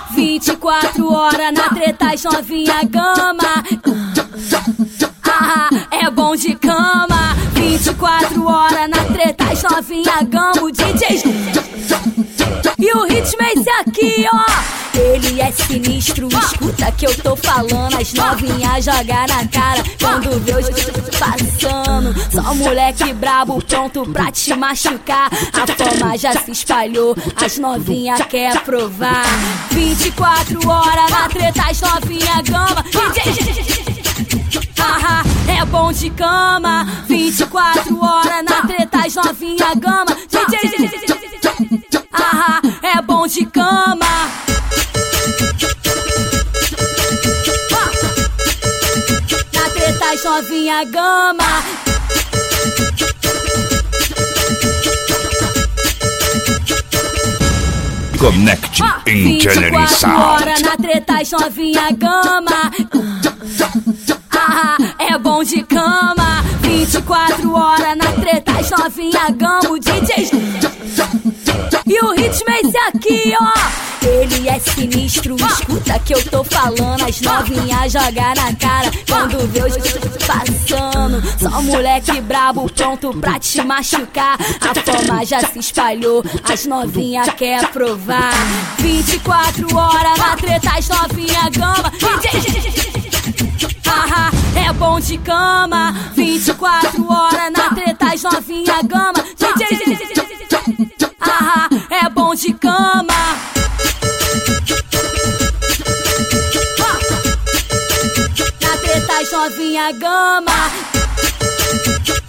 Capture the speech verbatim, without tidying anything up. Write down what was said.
vinte e quatro horas na treta, as novinha gama. Ah, é bom de cama. vinte e quatro horas na treta, as novinha gama. O D J e o ritmo é esse aqui, ó. Ele é sinistro, escuta que eu tô falando. As novinhas joga na cara quando vê os passando. Só moleque brabo pronto pra te machucar. A fama já se espalhou, as novinhas quer provar. vinte e quatro horas na treta, as novinha gama. D J ah, é bom de cama. vinte e quatro horas na treta, as novinha gama. D J ah, é bom de cama. Na treta, as novinha gama. Connect Engineering Sound. vinte e quatro horas na treta, as novinha gama. Ah, é bom de cama. vinte e quatro horas na treta, as novinha gama. O D J e o ritmo é esse aqui, ó. Ele é sinistro, escuta que eu tô falando. As novinhas joga na cara quando vê os passando. Só moleque brabo pronto pra te machucar. A fama já se espalhou, as novinhas quer provar. vinte e quatro horas na treta, as novinha gama. D J ah, é bom de cama. vinte e quatro horas na treta, as novinha gama. D J ah, é bom de cama. Na treta, as novinha gama.